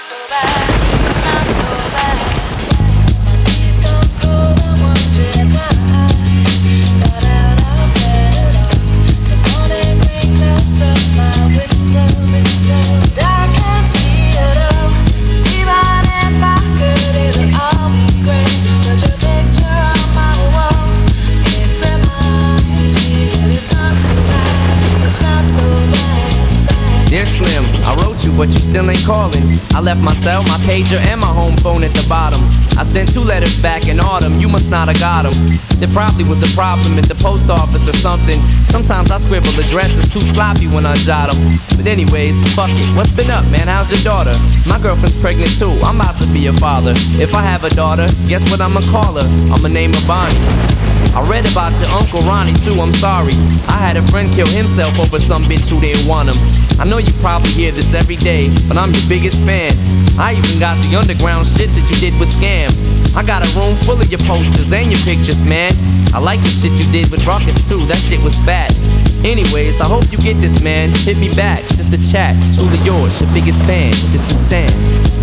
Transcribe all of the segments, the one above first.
But you still ain't calling. I left my cell, my pager, and my home phone at the bottom. I sent 2 letters back in autumn, you must not have got them. There probably was a problem at the post office or something. Sometimes I scribble addresses too sloppy when I jot them. But anyways, fuck it, what's been up, man? How's your daughter? My girlfriend's pregnant too, I'm about to be a father. If I have a daughter, guess what I'ma call her? I'ma name her Bonnie. I read about your Uncle Ronnie too, I'm sorry. I had a friend kill himself over some bitch who didn't want him. I know you probably hear this every day, but I'm your biggest fan. I even got the underground shit that you did with Scam. I got a room full of your posters and your pictures, man. I like the shit you did with Ruckus too, that shit was fat. Anyways, I hope you get this, man. Hit me back, just a chat. Truly yours, your biggest fan. This is Stan.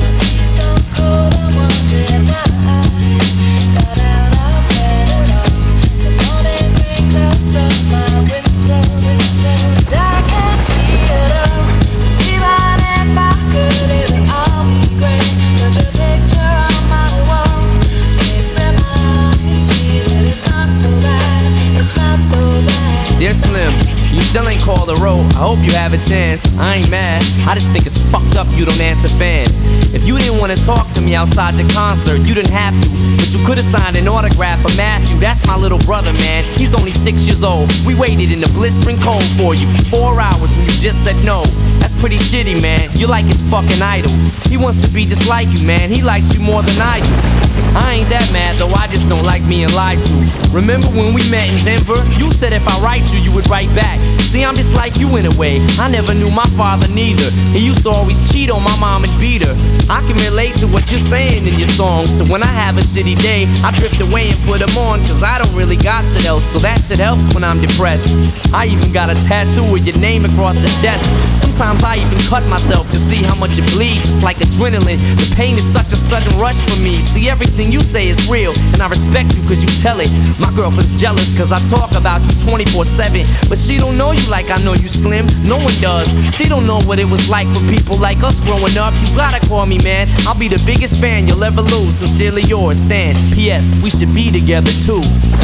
Dear Slim, you still ain't called a road. I hope you have a chance. I ain't mad, I just think it's fucked up you don't answer fans. If you didn't want to talk to me outside your concert, you didn't have to, but you could've signed an autograph for Matthew. That's my little brother, man, he's only 6 years old. We waited in the blistering cold for you for 4 hours and you just said no. That's pretty shitty, man, you're like his fucking idol. He wants to be just like you, man, he likes you more than I do. I ain't that mad though, I just don't like being lied to. Remember when we met in Denver? You said if I write you would write back. See, I'm just like you in a way, I never knew my father neither. He used to always cheat on my mom and beat her. I can relate to what you're saying in your songs, so when I have a shitty day, I drift away and put them on, cause I don't really got shit else, so that shit helps when I'm depressed. I even got a tattoo with your name across the chest. Sometimes I even cut myself to see how much it bleeds. It's like adrenaline, the pain is such a sudden rush for me. See, everything you say is real, and I respect you cause you tell it. My girlfriend's jealous cause I talk about you 24/7, but she don't know you like I know you, Slim. No one does. She don't know what it was like for people like us growing up. You gotta call me, man, I'll be the biggest fan you'll ever lose. Sincerely yours, Stan. P.S. We should be together too.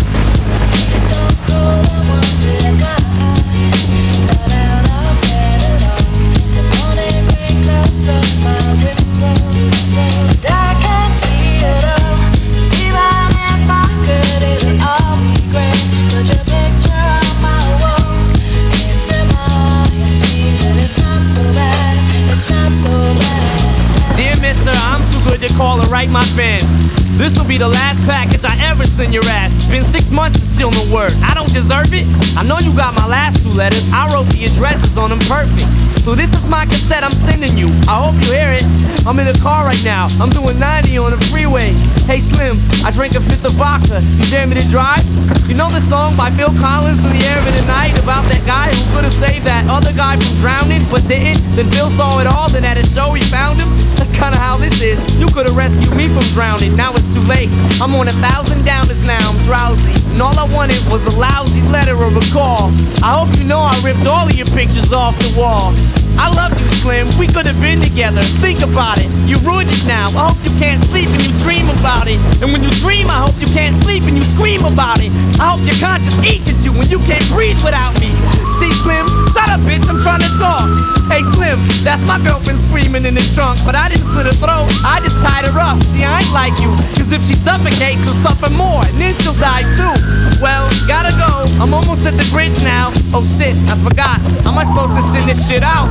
Dear mister, I'm too good to call and write my fans. This'll be the last package I ever send your ass. It's been 6 months and still no word. I don't deserve it. I know you got my last 2 letters. I wrote the addresses on them perfect. So this is my cassette I'm sending you. I hope you hear it. I'm in the car right now. I'm doing 90 on the freeway. Hey Slim, I drank a 5th of vodka. You dare me to drive? You know the song by Phil Collins, In the Air of the Night, about that guy who could've saved that other guy from drowning, but didn't? Then Phil saw it all, then at a show he found him? That's kinda how this is. You could've rescued me from drowning, now it's too late. I'm on 1,000 downers now, I'm drowsy, and all I wanted was a lousy letter or a call. I hope you know I ripped all of your pictures off the wall. I love you, Slim, we could've been together. Think about it, you ruined it now. I hope you can't sleep and you dream about it. And when you dream, I hope you can't sleep and you scream about it. I hope your conscience eats at you when you can't breathe without me. See, Slim, shut up, bitch, I'm trying to talk. Hey, Slim, that's my girlfriend screaming in the trunk, but I didn't slit her throat, I just tied her up. See, I ain't like you, cause if she suffocates, she'll suffer more, and then she'll die too. Well, gotta go, I'm almost at the bridge now. Oh shit, I forgot, how am I supposed to send this shit out?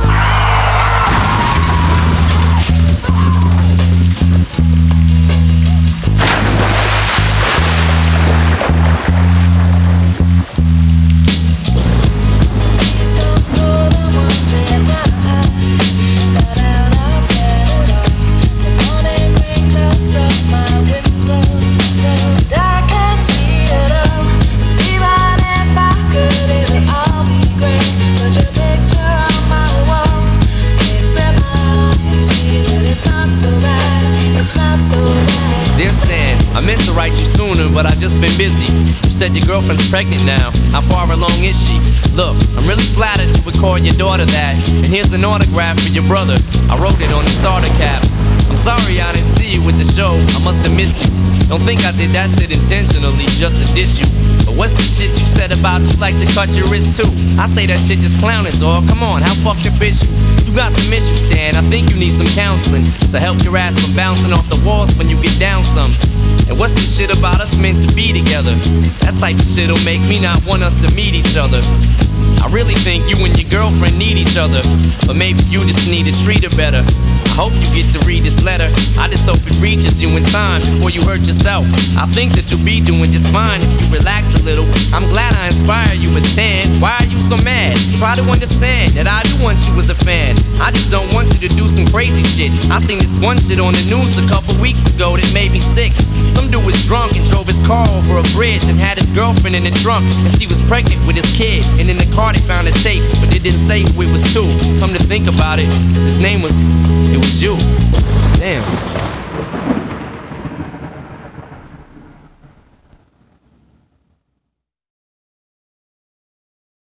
but I just been busy. You said your girlfriend's pregnant now. How far along is she? Look, I'm really flattered you would call your daughter that. And here's an autograph for your brother. I wrote it on the starter cap. I'm sorry I didn't see you with the show. I must have missed you. Don't think I did that shit intentionally just to diss you. But what's the shit you said about you like to cut your wrist too? I say that shit just clowning, dog. Come on, how fucking bitch you? You got some issues, Stan. I think you need some counseling to help your ass from bouncing off the walls when you get down some. And what's the shit about us meant to be together? That type of shit'll make me not want us to meet each other. I really think you and your girlfriend need each other, but maybe you just need to treat her better. I hope you get to read this letter. I just hope it reaches you in time before you hurt yourself. I think that you'll be doing just fine if you relax a little. I'm glad I inspire you, but Stan, why are you so mad? Try to understand that I do want you as a fan. I just don't want you to do some crazy shit. I seen this one shit on the news a couple weeks ago that made me sick. Some dude was drunk and drove his car over a bridge and had his girlfriend in the trunk, and she was pregnant with his kid. And in the car they found a tape, but they didn't say who it was to. Come to think about it, his name was, it was you. Damn.